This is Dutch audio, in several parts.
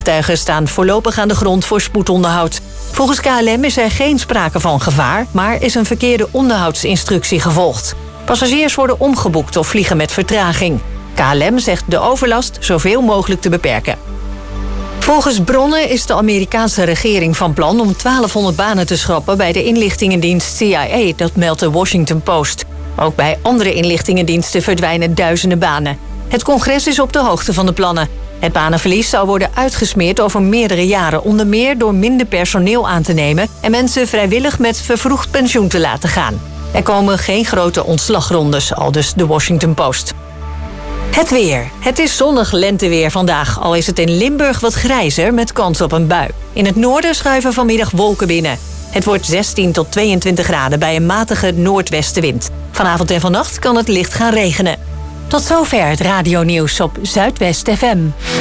vliegtuigen staan voorlopig aan de grond voor spoedonderhoud. Volgens KLM is er geen sprake van gevaar, maar is een verkeerde onderhoudsinstructie gevolgd. Passagiers worden omgeboekt of vliegen met vertraging. KLM zegt de overlast zoveel mogelijk te beperken. Volgens bronnen is de Amerikaanse regering van plan om 1200 banen te schrappen bij de inlichtingendienst CIA, dat meldt de Washington Post. Ook bij andere inlichtingendiensten verdwijnen duizenden banen. Het congres is op de hoogte van de plannen. Het banenverlies zou worden uitgesmeerd over meerdere jaren, onder meer door minder personeel aan te nemen en mensen vrijwillig met vervroegd pensioen te laten gaan. Er komen geen grote ontslagrondes, aldus de Washington Post. Het weer. Het is zonnig lenteweer vandaag, al is het in Limburg wat grijzer met kans op een bui. In het noorden schuiven vanmiddag wolken binnen. Het wordt 16 tot 22 graden bij een matige noordwestenwind. Vanavond en vannacht kan het licht gaan regenen. Tot zover het radionieuws op Zuidwest FM.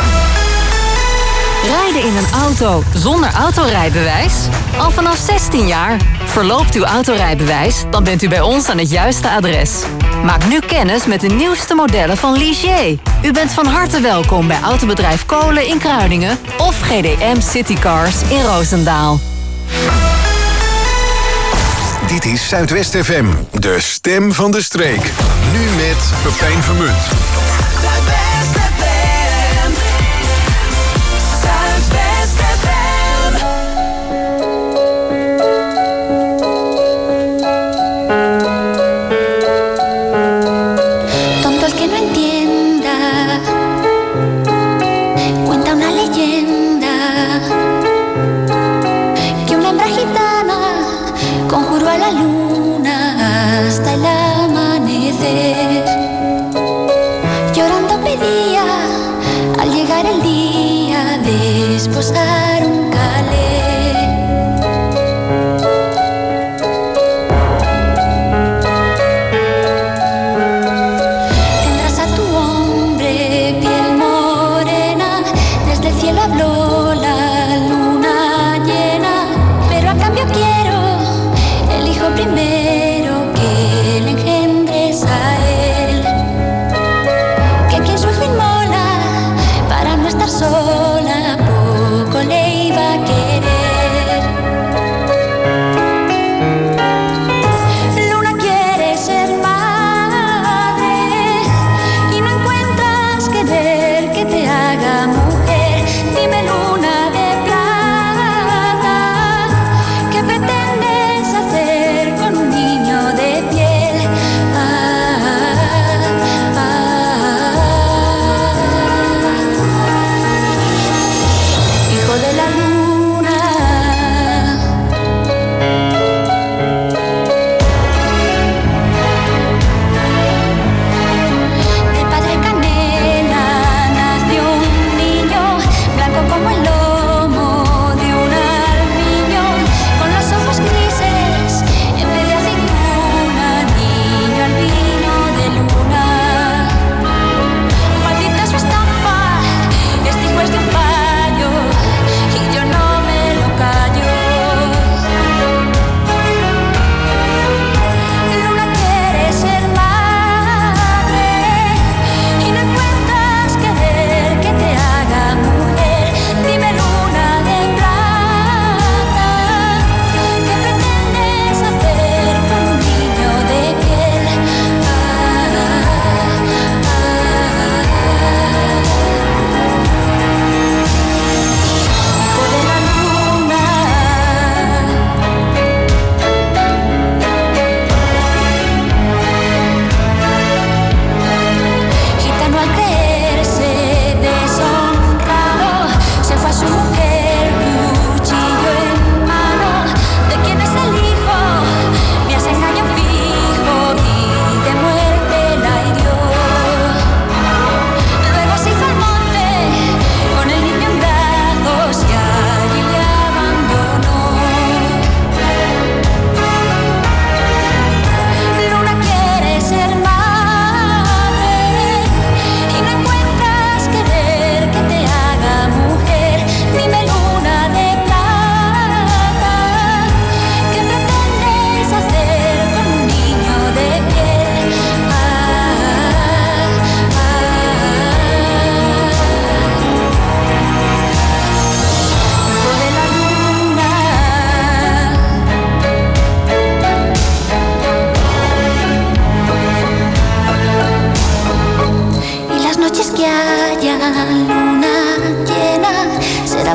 Rijden in een auto zonder autorijbewijs? Al vanaf 16 jaar. Verloopt uw autorijbewijs, dan bent u bij ons aan het juiste adres. Maak nu kennis met de nieuwste modellen van Ligier. U bent van harte welkom bij Autobedrijf Kolen in Kruiningen of GDM Citycars in Roosendaal. Dit is Zuidwest FM, de stem van de streek. Nu met Pepijn Vermunt. Zuidwest FM. Zuidwest FM. Tonto el que no entienda, cuenta una leyenda, que una hembra gitana conjuró a la luna hasta el amanecer. Llorando pedía al llegar el día de esposar un calé. Tendrás a tu hombre piel morena, desde el cielo habló la luna llena, pero a cambio quiero el hijo primero que le engendres a él. Que quien su hijo inmola para no estar sola, poco le iba a querer. Luna quiere ser madre y no encuentras querer que te haga mujer. Dime, luna de plata, ¿qué pretendes hacer con un niño de piel? Hijo de la luna. Del padre Canela nació un niño, blanco como el lomo de un armiño, con los ojos grises en vez de aceituna, niño albino de luna. Maldita su estampa, este hijo es de un payo, y yo no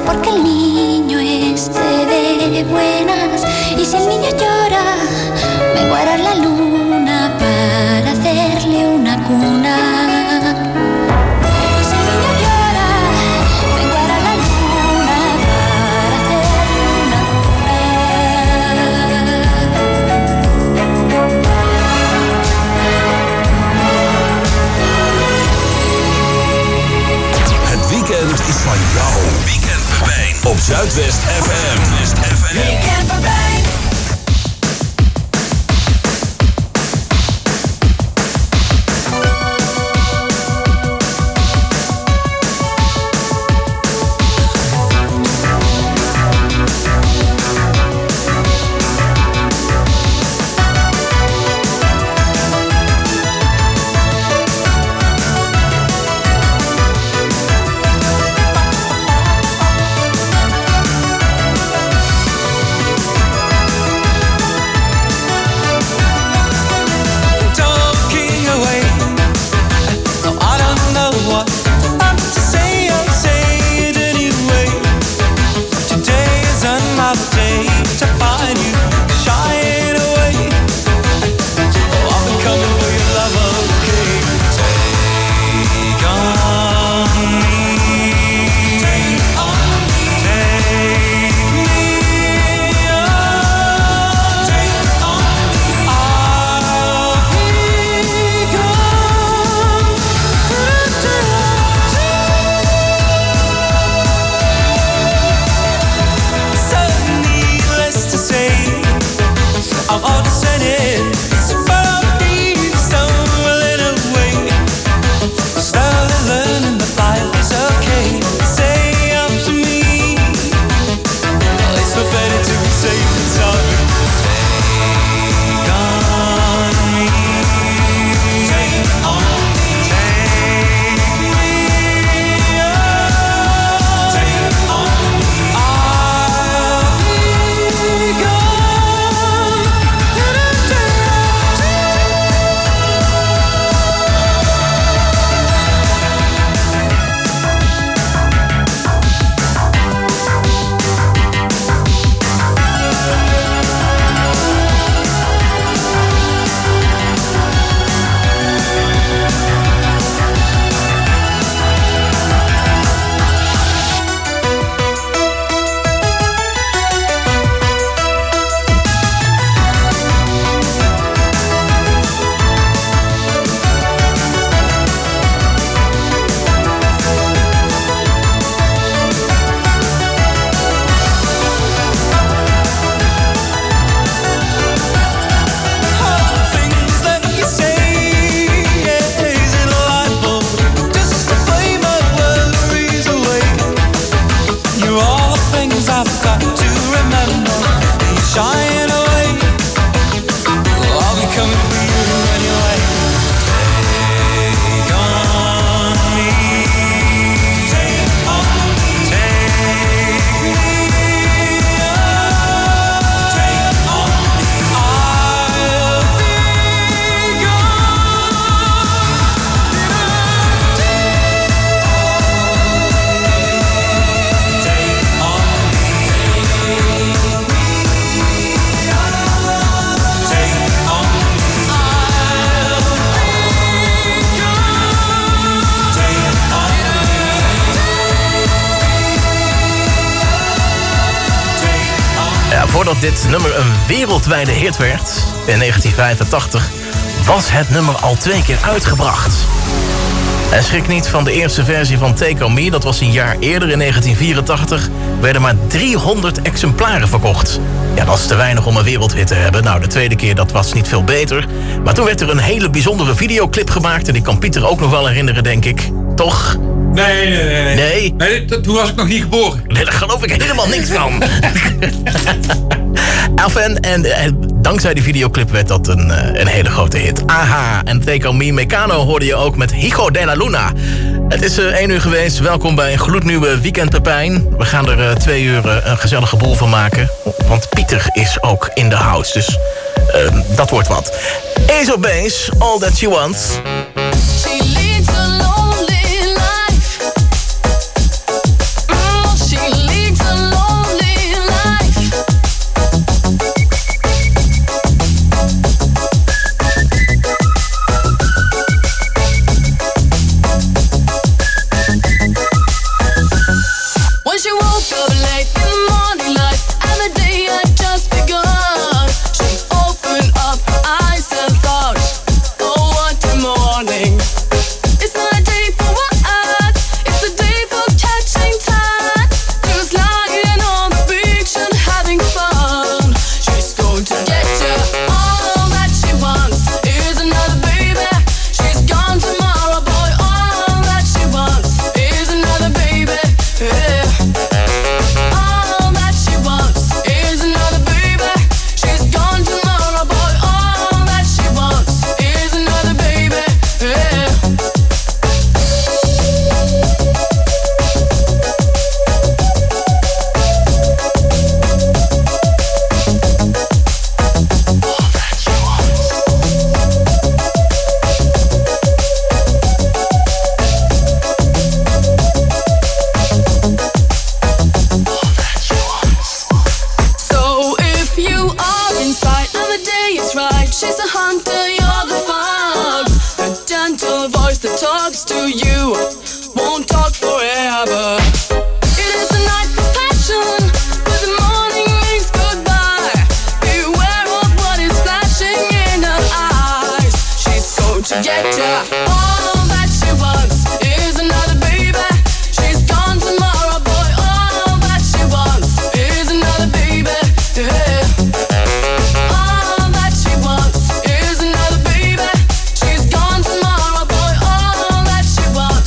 porque el niño esté de buenas. Y si el niño llora, vengo a arar la luna para hacerle una cuna. Y si el niño llora, vengo a arar la luna para hacerle una cuna. Het weekend is van jou. Weekend Pepijn op Zuidwest FM. Weekend Pepijn. Voordat dit nummer een wereldwijde hit werd, in 1985, was het nummer al 2 keer uitgebracht. En schrik niet van de eerste versie van Take On Me, dat was een jaar eerder, in 1984, werden maar 300 exemplaren verkocht. Ja, dat is te weinig om een wereldhit te hebben. Nou, de tweede keer, dat was niet veel beter. Maar toen werd er een hele bijzondere videoclip gemaakt, en die kan Pieter ook nog wel herinneren, denk ik. Toch? Nee? Nee, toen was ik nog niet geboren. Nee, daar geloof ik helemaal niks van. En dankzij die videoclip werd dat een hele grote hit. Aha, en Take On Me, Mecano hoorde je ook met Hijo de la Luna. Het is 1 uur geweest. Welkom bij een gloednieuwe Weekend Pepijn. We gaan er 2 uur een gezellige boel van maken. Want Pieter is ook in de house, dus dat wordt wat. Ace of Base, All That She Wants. She leads a lonely life. She leads When she woke up late in the morning light, and the day had just begun, she opened up her eyes and thought, oh, what a morning. It's not a day for work, it's a day for catching time. Just lying on the beach and having fun. She's going to get you. All that she wants is another baby. She's gone tomorrow, boy. All that she wants is another baby. Yeah. All that she wants is another baby. She's gone tomorrow, boy. All that she wants is another baby. Yeah. So if you are inside and the day is right, she's a hunter, you're the fox. The gentle voice that talks to you won't talk forever. It is a night for passion, but the morning means goodbye. Beware of what is flashing in her eyes. She's going to get ya. All that she wants is another baby. She's gone tomorrow, boy. All that she wants is another baby. Yeah. All that she wants is another baby. She's gone tomorrow, boy. All that she wants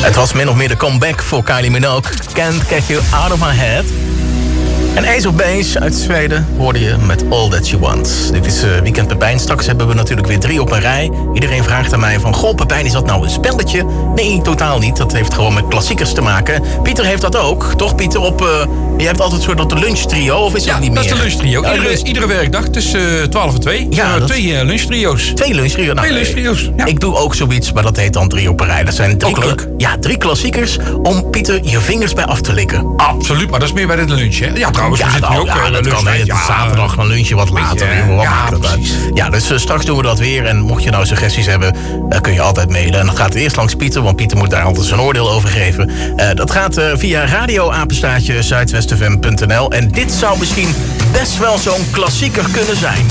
Het was min of meer de comeback voor Kylie Minogue. Can't Get You Out of My Head. En Ace of Base uit Zweden hoorde je met All That You Want. Dit is Weekend Pepijn. Straks hebben we natuurlijk weer 3 op een rij. Iedereen vraagt aan mij van... Goh, Pepijn, is dat nou een spelletje? Nee, totaal niet. Dat heeft gewoon met klassiekers te maken. Pieter heeft dat ook. Toch, Pieter? Je hebt altijd een soort lunchtrio, of is dat niet meer? Ja, dat is de lunchtrio. Iedere werkdag tussen 12 en 2. Ja, 2 lunchtrio's. 2 lunchtrio's? Nou, 2 lunchtrio's, ja. Ik doe ook zoiets, maar dat heet dan 3 op een rij. Dat zijn 3 klassiekers om, Pieter, je vingers bij af te likken. Absoluut, maar dat is meer bij de lunch, hè? Ja, trouwens, we zitten nu ook bij dat kan. Het is zaterdag een lunchje wat later. Ja, dus straks doen we dat weer. En mocht je nou suggesties hebben, kun je altijd mailen. En dat gaat eerst langs Pieter, want Pieter moet daar altijd zijn oordeel over geven. Dat gaat via radioapenstaatje zuidwestfm.nl. En dit zou misschien best wel zo'n klassieker kunnen zijn.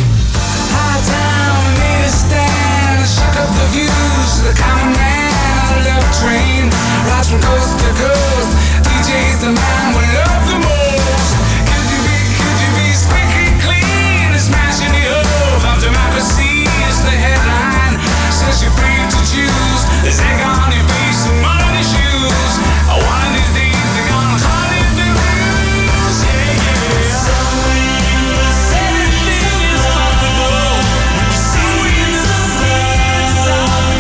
Is they gonna be some money shoes? One of these days they're gonna call it the blues. Yeah, yeah. Anything is possible when you see the sun.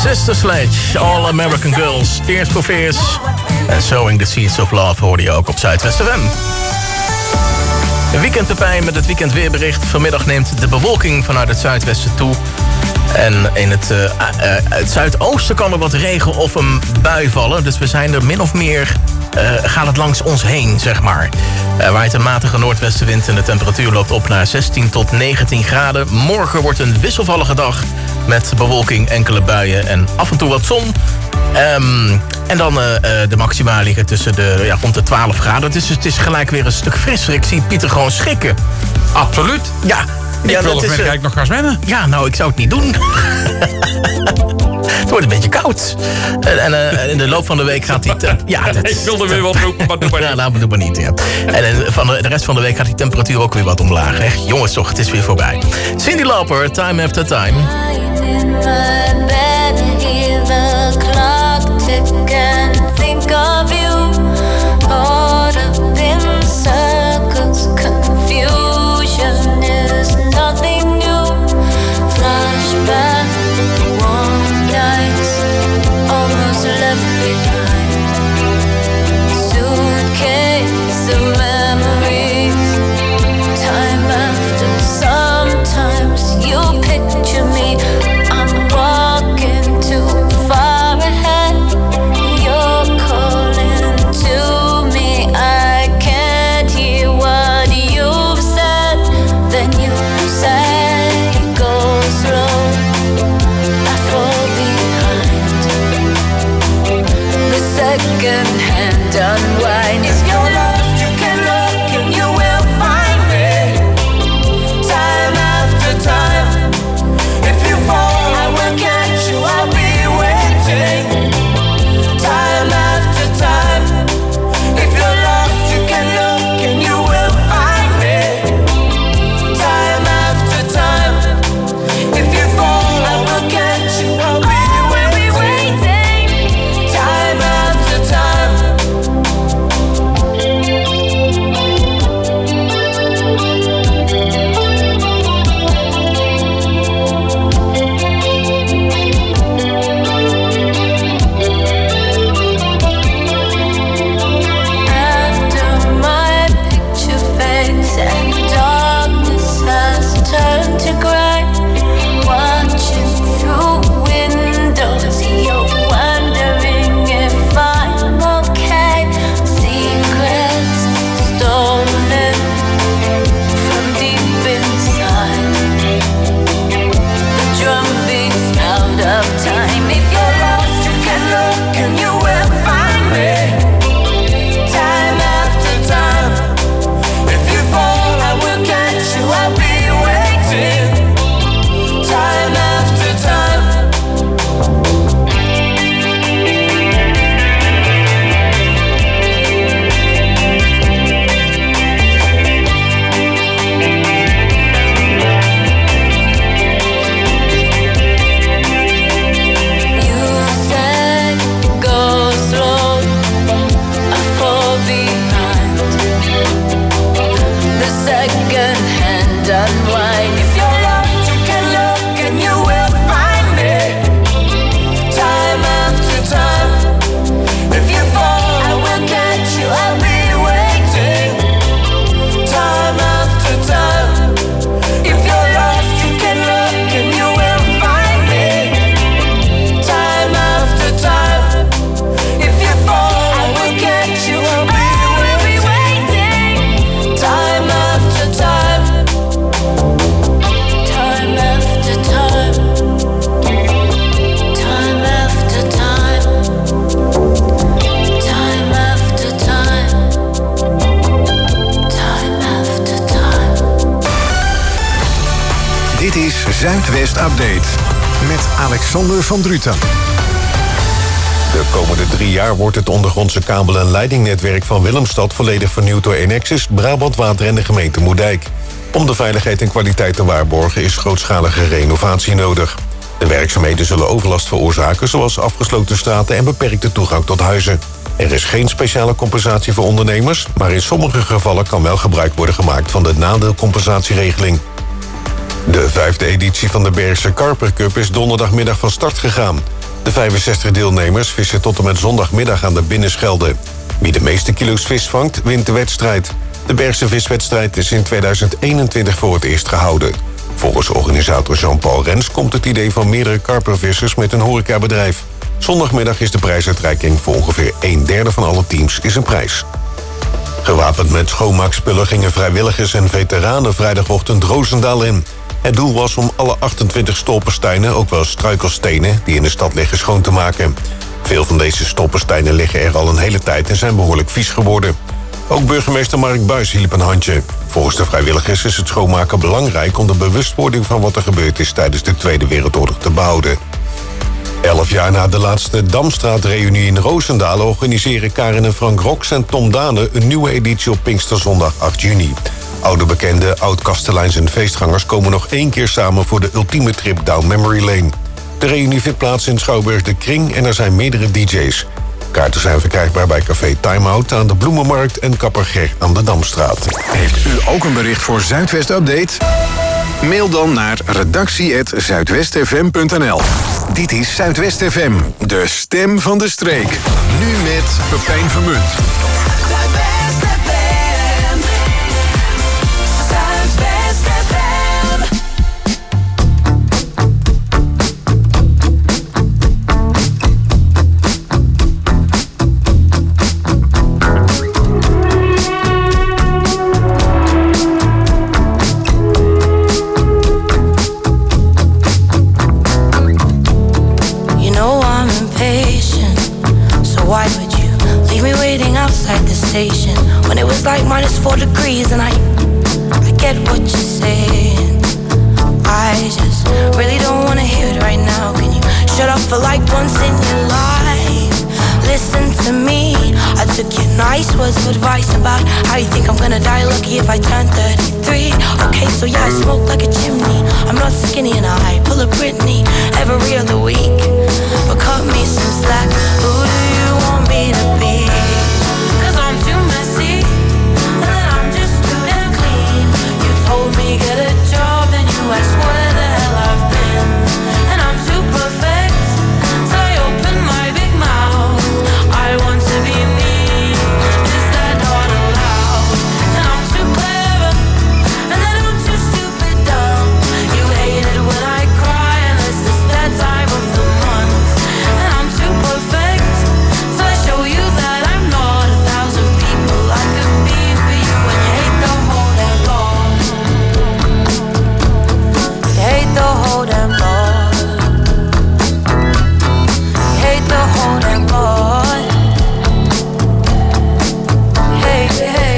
Sister Sledge, All American Girls, Tears for Fears en Sowing the Seeds of Love hoorde je ook op Zuidwest FM. Een weekendpepijn met het weekendweerbericht. Vanmiddag neemt de bewolking vanuit het zuidwesten toe. En in het zuidoosten kan er wat regen of een bui vallen. Dus we zijn er min of meer... gaat het langs ons heen, zeg maar. Waait een matige noordwestenwind en de temperatuur loopt op naar 16 tot 19 graden. Morgen wordt een wisselvallige dag met bewolking, enkele buien en af en toe wat zon. En dan de maxima liggen tussen rond de 12 graden. Dus het is gelijk weer een stuk frisser. Ik zie Pieter gewoon schrikken. Absoluut. Ja. Ik wil of ik nog gaan zwemmen. Ja, nou, ik zou het niet doen. Het wordt een beetje koud. En in de loop van de week gaat hij... Ik wilde weer wat roepen, maar doe maar niet. Ja, nou, doe maar niet, ja. En van de rest van de week gaat die temperatuur ook weer wat omlaag. Hè? Jongens toch, het is weer voorbij. Cyndi Lauper, Time After Time. Nothing new. Flashback, warm nights, almost left behind. Suitcase of memories. Time after, sometimes you picture me. I'm walking too far ahead. You're calling to me. I can't hear what you've said. Then you say go slow, I fall behind. The second hand unwind. If you're lost, you can look and you will find me. Time after time. If you fall, I will catch you, I'll be waiting. Time after time. If you're lost, you can look and you will find me. Time after time. If you fall, I will catch you, I'll be waiting. Time after time. After my picture fades and darkness has turned to gray, watching through windows, you're wondering if I'm okay. Secrets stolen from deep inside. The drum beats out of time. If you're lost, you can look and you will find me. Time after time. If you fall, I will catch you, I'll be waiting. Time after time. You said go slow, I fall behind. The second hand unwind. If you're lost, you can look and you will find me. Time after time. If you fall, I will catch you, I'll be waiting. Time after time. If you're lost, you can look and you will find me. Time after time. If you fall, I will catch you, I'll be waiting. Time after time. Time after time. Time after time. Time after time. Time after time. Dit is Zuidwest Update met Alexander van Druten. De komende 3 jaar wordt het ondergrondse kabel- en leidingnetwerk van Willemstad volledig vernieuwd door Enexis, Brabant Water en de gemeente Moerdijk. Om de veiligheid en kwaliteit te waarborgen is grootschalige renovatie nodig. De werkzaamheden zullen overlast veroorzaken, zoals afgesloten straten en beperkte toegang tot huizen. Er is geen speciale compensatie voor ondernemers, maar in sommige gevallen kan wel gebruik worden gemaakt van de nadeelcompensatieregeling. De 5e editie van de Bergse Karper Cup is donderdagmiddag van start gegaan. De 65 deelnemers vissen tot en met zondagmiddag aan de Binnenschelde. Wie de meeste kilo's vis vangt, wint de wedstrijd. De Bergse viswedstrijd is in 2021 voor het eerst gehouden. Volgens organisator Jean-Paul Rens komt het idee van meerdere karpervissers met een horecabedrijf. Zondagmiddag is de prijsuitreiking voor ongeveer 1/3 van alle teams is een prijs. Gewapend met schoonmaakspullen gingen vrijwilligers en veteranen vrijdagochtend Roosendaal in. Het doel was om alle 28 stolpersteinen, ook wel struikelstenen, die in de stad liggen, schoon te maken. Veel van deze stolpersteinen liggen er al een hele tijd en zijn behoorlijk vies geworden. Ook burgemeester Mark Buijs hielp een handje. Volgens de vrijwilligers is het schoonmaken belangrijk om de bewustwording van wat er gebeurd is tijdens de Tweede Wereldoorlog te behouden. 11 jaar na de laatste Damstraatreunie in Roosendaal organiseren Karin en Frank Rox en Tom Dane een nieuwe editie op Pinksterzondag 8 juni. Oude bekenden, oud-kasteleins en feestgangers komen nog 1 keer samen voor de ultieme trip down memory lane. De reunie vindt plaats in Schouwburg de Kring en er zijn meerdere DJ's. Kaarten zijn verkrijgbaar bij Café Time Out aan de Bloemenmarkt en Kapper Ger aan de Damstraat. Heeft u ook een bericht voor Zuidwest Update? Mail dan naar redactie@zuidwestfm.nl. Dit is Zuidwest FM, de stem van de streek. Nu met Pepijn Vermunt. When it was like -4 degrees and I get what you're saying. I just really don't wanna hear it right now. Can you shut up for like once in your life? Listen to me. I took your nice words of advice about how you think I'm gonna die lucky if I turn 33. Okay, so yeah, I smoke like a chimney. I'm not skinny and I pull a Britney every other week. But cut me some slack. Who do you want me to be? Get a job and you ask where the hell I've been. And I'm too perfect, so I open my big mouth. I want to be me, is that not allowed? And I'm too clever, and then I'm too stupid dumb. You hate it when I cry, and this is that time of the month. And I'm too perfect, so I show you that I'm not 1,000 people I could be for you. And you hate the whole damn law. Hate the whole damn lot. Hate the whole damn lot. Hey, hey.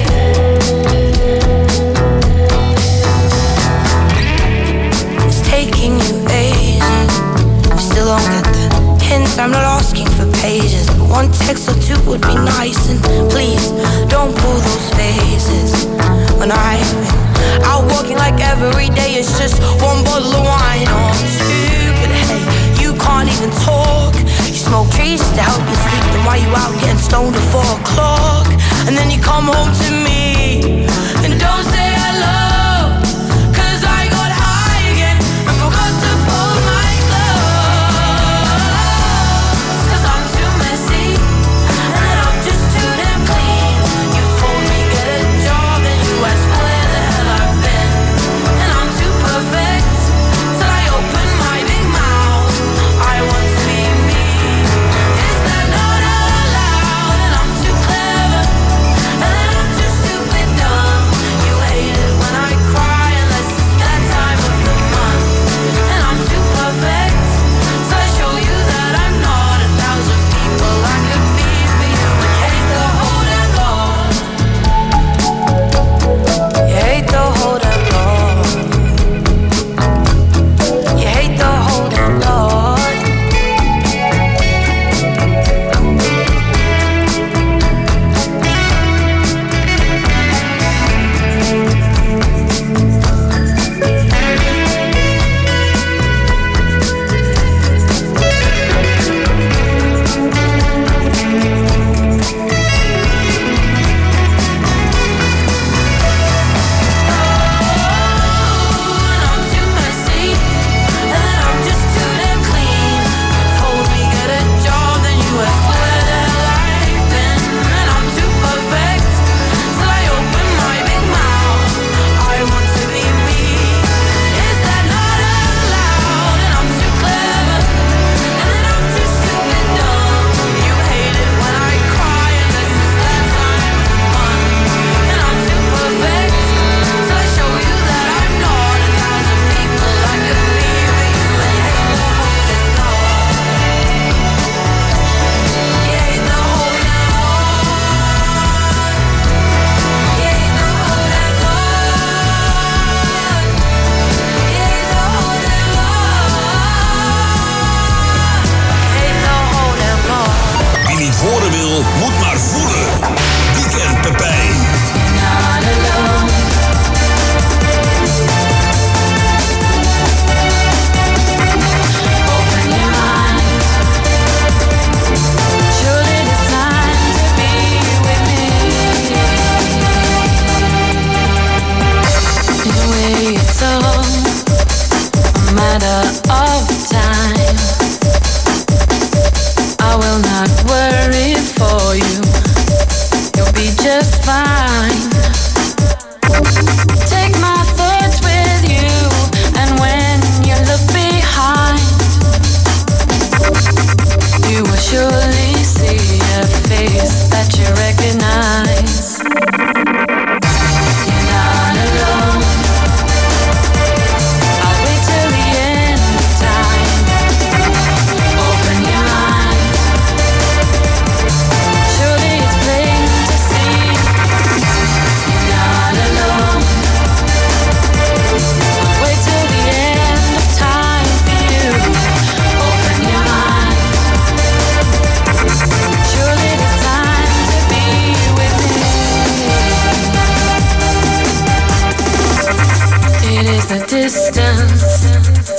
It's taking you ages. You still don't get the hint. I'm not asking for pages, but 1 text or 2 would be nice. And please, don't pull those faces. When I've been out walking like every day, it's just 1 bottle of wine or 2. But hey, you can't even talk. You smoke trees just to help you sleep. Then why you out getting stoned at 4 o'clock? And then you come home to me and don't say hello. 'Cause I got high again and forgot to fold my clothes. 'Cause I'm too messy and I'm just too damn clean. You told me get a job and you asked where the hell I've been. And I'm too perfect, so I open my big mouth. I want to be me, is that not allowed? And I'm too clever, and I'm too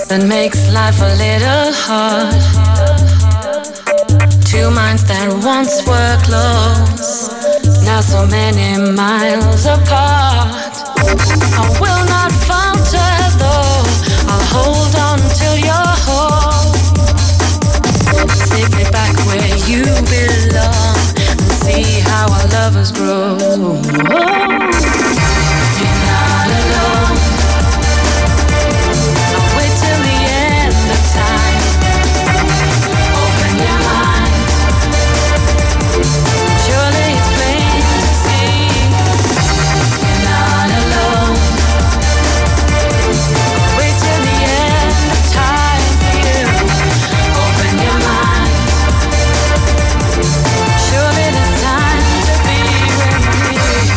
that makes life a little hard. Two minds that once were close, now so many miles apart. I will not falter though, I'll hold on till you're home. Take me back where you belong and see how our lovers grow. You're not alone. I'll wait till the end of time. Open your mind. Surely it's plain to see. You're not alone. I'll wait till the end of time for you. Open your mind. Surely there's time to be with me.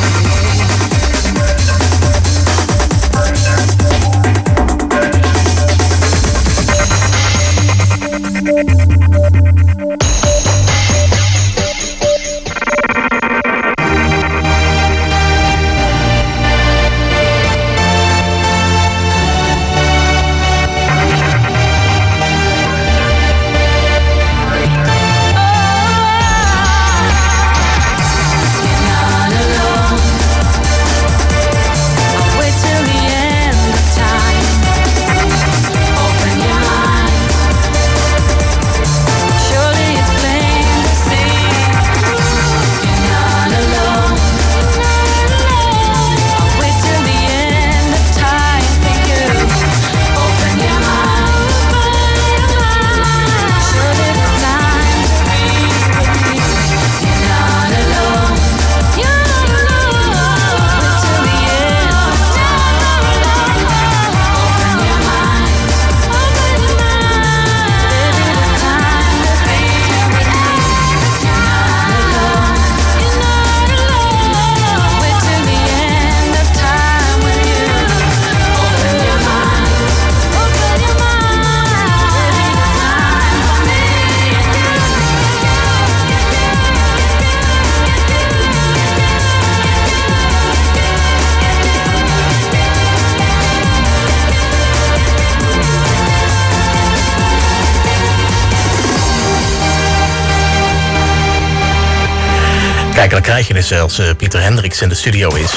Kijk, dan krijg je dus zelfs Pieter Hendricks in de studio is.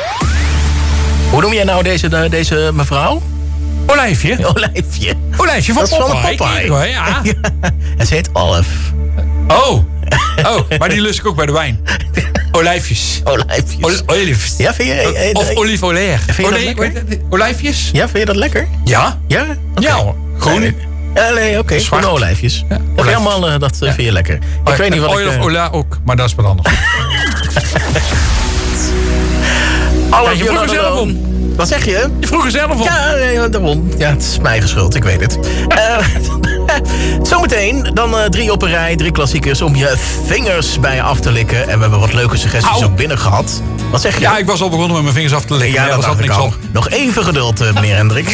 Hoe noem jij nou deze mevrouw? Olijfje. Olijfje. Olijfje van Popeye. Ja. En ze heet Olive. Oh, maar die lust ik ook bij de wijn. Olijfjes. Olijfjes. Ja, vind je... of olive-olaire. Vind je dat lekker? Olijfjes? Ja, vind je dat lekker? Ja. Ja? Okay. Ja hoor. Groen. Nee, oké. Groene olijfjes. Ja, helemaal, dat vind je lekker. Ik weet niet wat oil of ola ook, maar dat is wat anders. Je vroeg er zelf om. Wat zeg je? Je vroeg er zelf om. Ja, nee, daarom. Ja, het is mijn eigen schuld, ik weet het. Zometeen dan 3 op een rij, 3 klassiekers om je vingers bij af te likken. En we hebben wat leuke suggesties ook binnen gehad. Wat zeg je? Ja, ik was al begonnen met mijn vingers af te likken. Ja, dat zat niks op. Nog even geduld, meneer Hendricks.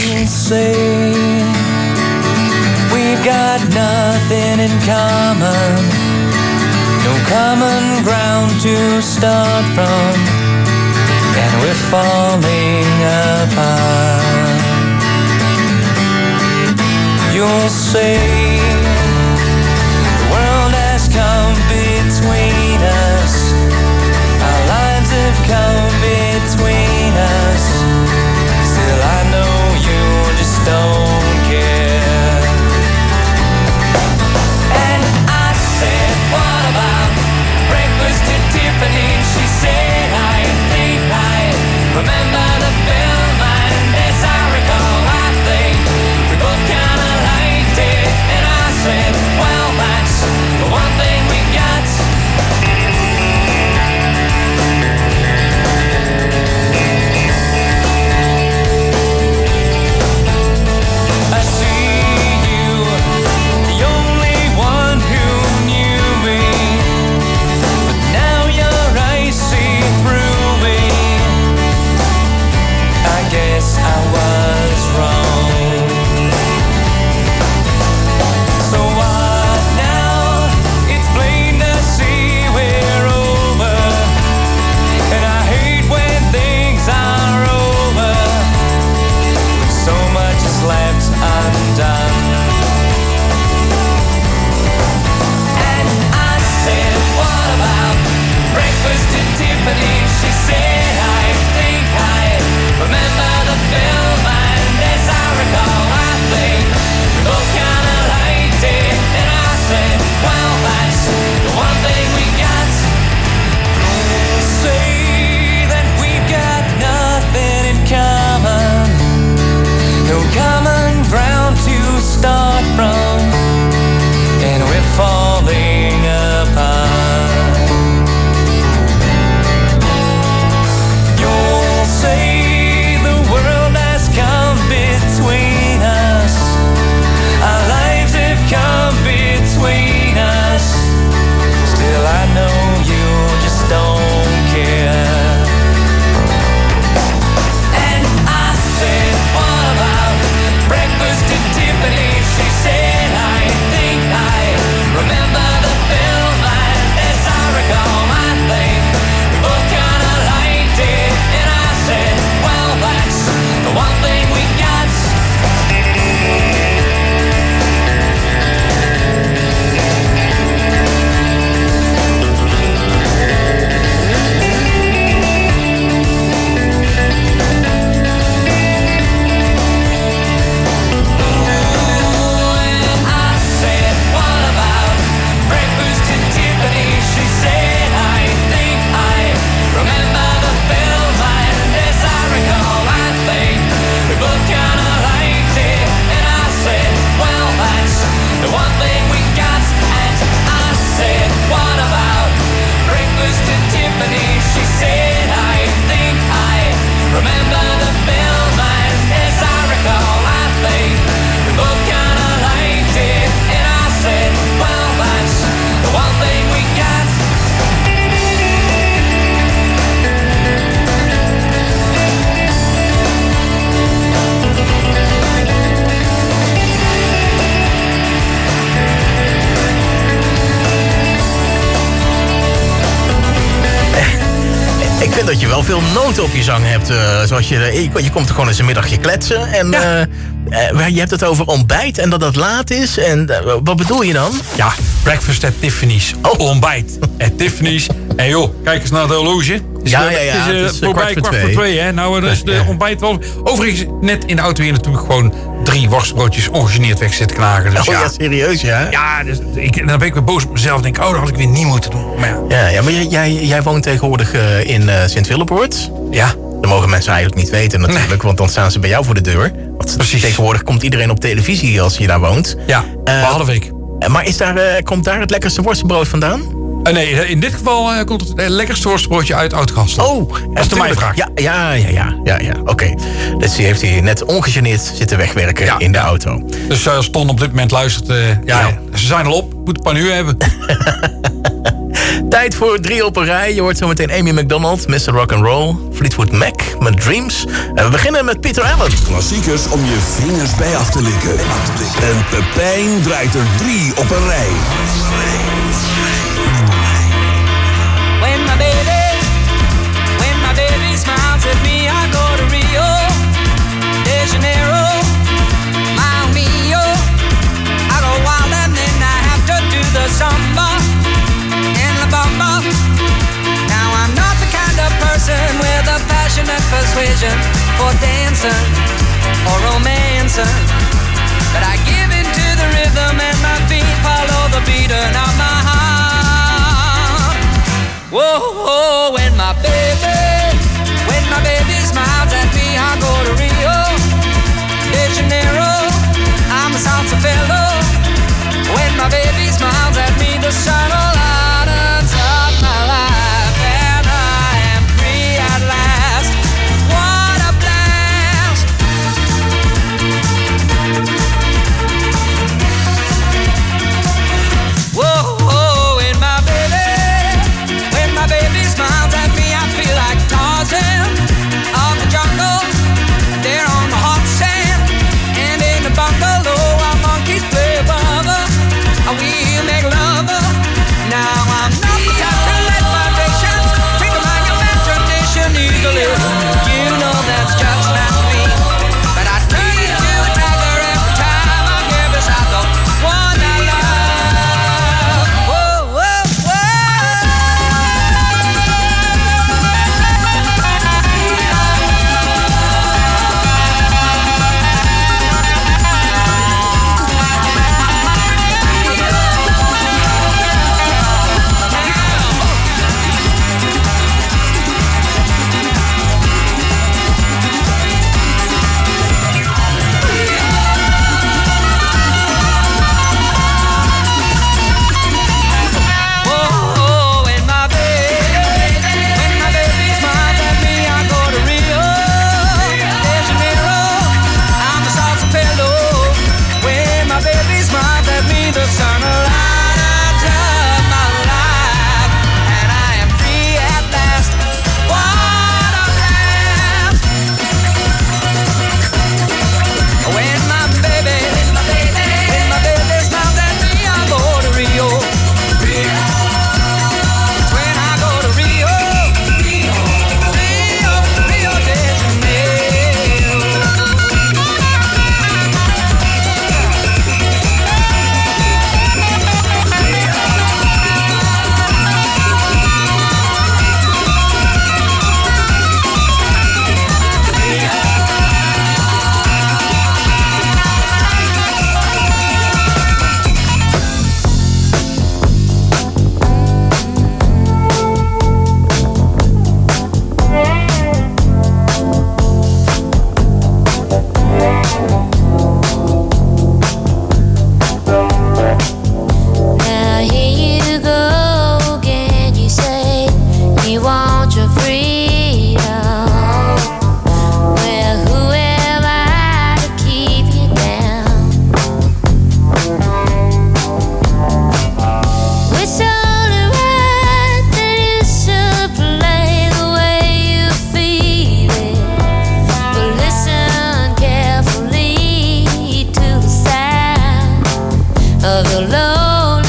We've got nothing in common, no common ground to start from, and we're falling apart. You'll say the world has come between us, our lives have come between us, still I know you just don't care. What about breakfast at Tiffany's? She said, I think I remember the film, and as I recall, I think we both kinda liked it, and vind dat je wel veel noten op je zang hebt. Zoals je komt er gewoon eens een middagje kletsen. En je hebt het over ontbijt en dat het laat is. En wat bedoel je dan? Ja, breakfast at Tiffany's. Ontbijt at Tiffany's. En joh, kijk eens naar het horloge. Het is voorbij kwart voor twee. Hè? Nou, dus de ontbijt wel. Overigens, net in de auto hier natuurlijk gewoon 3 worstbroodjes ongegeneerd weg zitten knagen. Dus ja, serieus, ja? Ja, dus dan ben ik weer boos op mezelf. Denk dat had ik weer niet moeten doen. Maar maar jij woont tegenwoordig in Sint-Philippoort. Ja. Dat mogen mensen eigenlijk niet weten natuurlijk, want dan staan ze bij jou voor de deur. Want precies. Tegenwoordig komt iedereen op televisie als je daar woont. Ja, behalve ik. Maar komt daar het lekkerste worstenbrood vandaan? Nee, in dit geval komt het lekkerste worstenbroodje uit Oud-Gastel. Oh, dat is de mijn vraag. Ja. Oké. Dus die heeft hij net ongegeneerd zitten wegwerken in de auto. Dus als Ton op dit moment luistert, ze zijn al op. Moet een paar uur hebben. Tijd voor 3 op een rij. Je hoort zometeen Amy McDonald, Mr. Rock'n'Roll, Fleetwood Mac met Dreams. En we beginnen met Peter Allen. Klassiekers om je vingers bij af te likken. En Pepijn draait er 3 op een rij. When my baby smiles at me, I go to Rio de Janeiro, Mile Mio. I go wild and then I have to do the samba and la bamba. Now I'm not the kind of person with a passionate persuasion for dancing or romancing, but I give in to the rhythm and my feet follow the beating of my heart. Whoa, when my baby smiles at me, I go to Rio de Janeiro, I'm a salsa fellow. When my baby smiles at me, the sun will light up my life, and I am free at last. What a blast! Whoa, when my baby smiles at me, I feel like Tarzan of the jungle. There on the hot sand, and in the bungalow, our monkeys play above her. We'll make love. Now I'm not the type to let vibrations trigger my imagination easily. You know that's just not me. But I turn into another every time I get beside the one I love. Whoa, whoa, whoa.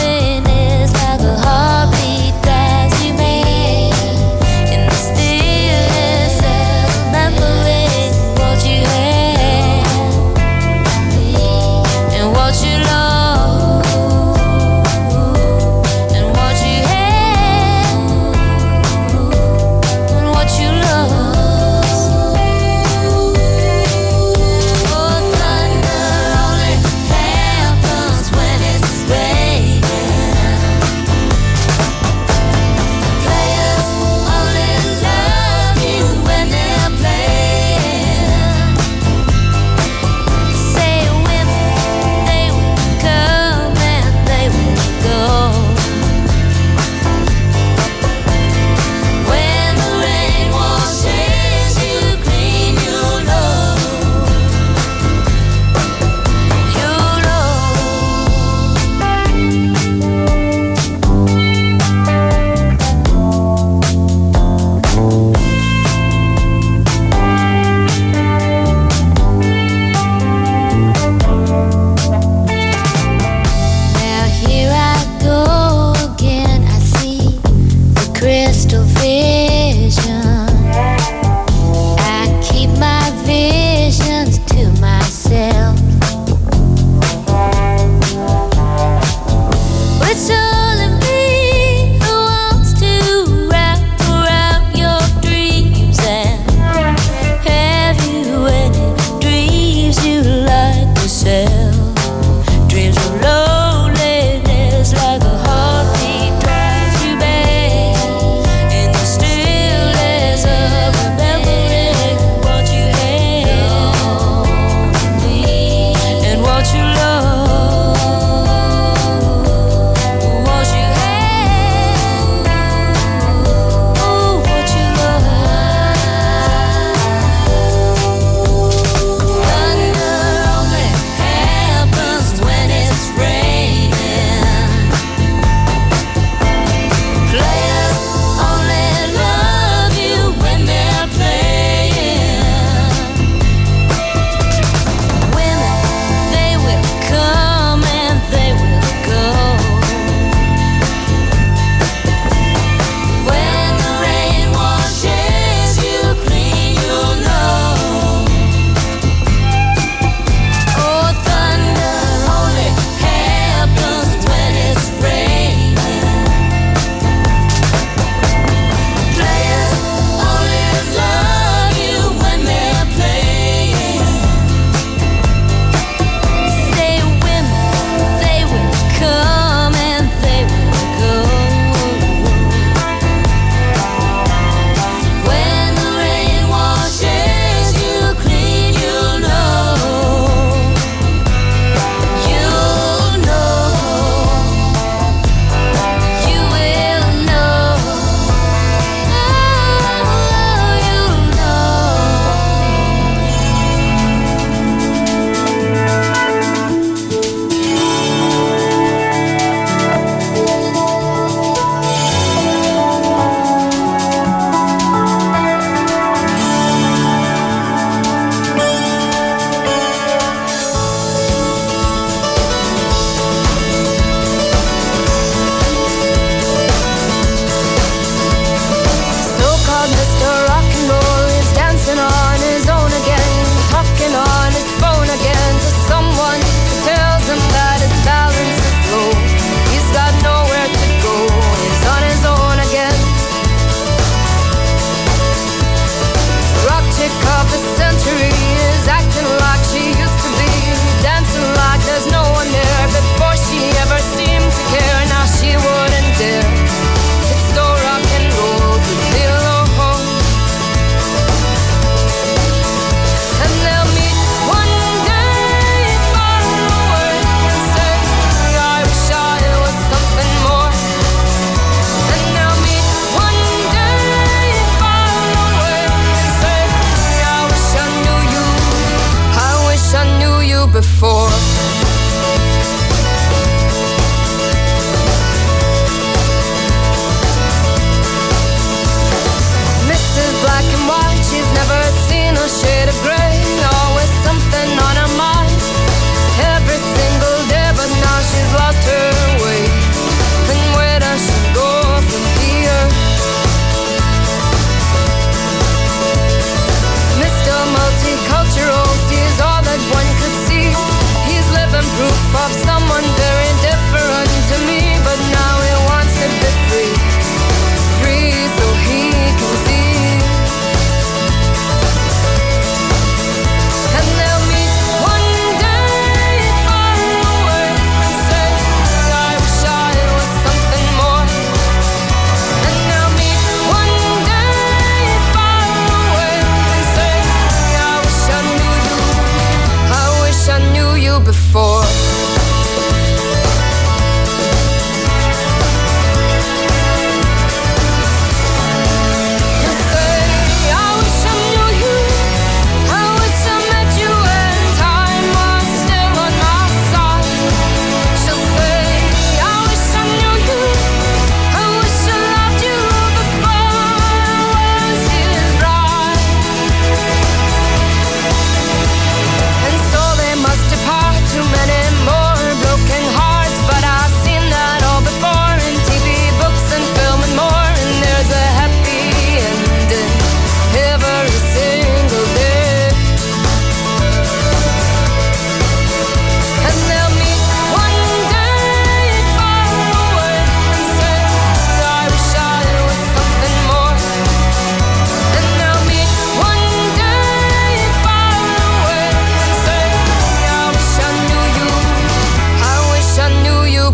Loneliness like a heartbeat drives you mad in the still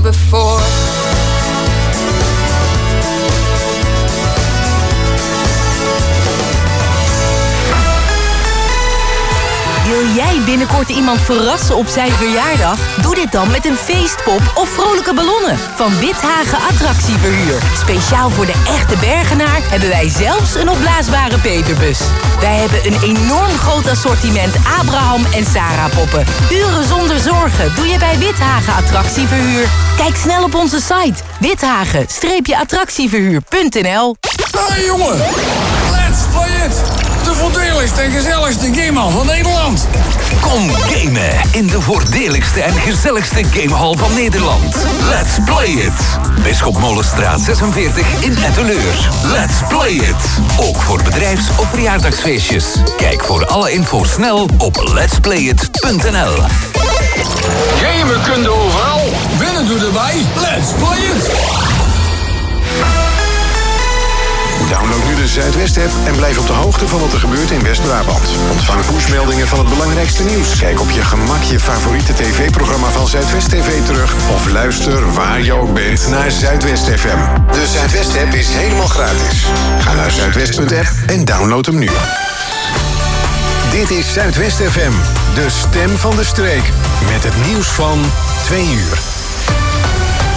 before. Wil jij binnenkort iemand verrassen op zijn verjaardag? Doe dit dan met een feestpop of vrolijke ballonnen van Withagen Attractieverhuur. Speciaal voor de echte Bergenaar hebben wij zelfs een opblaasbare peperbus. Wij hebben een enorm groot assortiment Abraham en Sarah poppen. Uren zonder zorgen doe je bij Withagen Attractieverhuur. Kijk snel op onze site withagen-attractieverhuur.nl. Hey jongen, let's play it! De voordeligste en gezelligste gamehal van Nederland. Kom gamen in de voordeligste en gezelligste gamehal van Nederland. Let's play it. Bisschopmolenstraat 46 in Etteleur. Let's play it. Ook voor bedrijfs- of verjaardagsfeestjes. Kijk voor alle info snel op letsplayit.nl. Gamen kun je overal. Winnen doe erbij. Let's play it. Download nu de Zuidwest-app en blijf op de hoogte van wat er gebeurt in West-Brabant. Ontvang pushmeldingen van het belangrijkste nieuws. Kijk op je gemak je favoriete tv-programma van Zuidwest TV terug. Of luister waar je ook bent naar Zuidwest FM. De Zuidwest-app is helemaal gratis. Ga naar zuidwest.app en download hem nu. Dit is Zuidwest FM, de stem van de streek. Met het nieuws van 2 uur.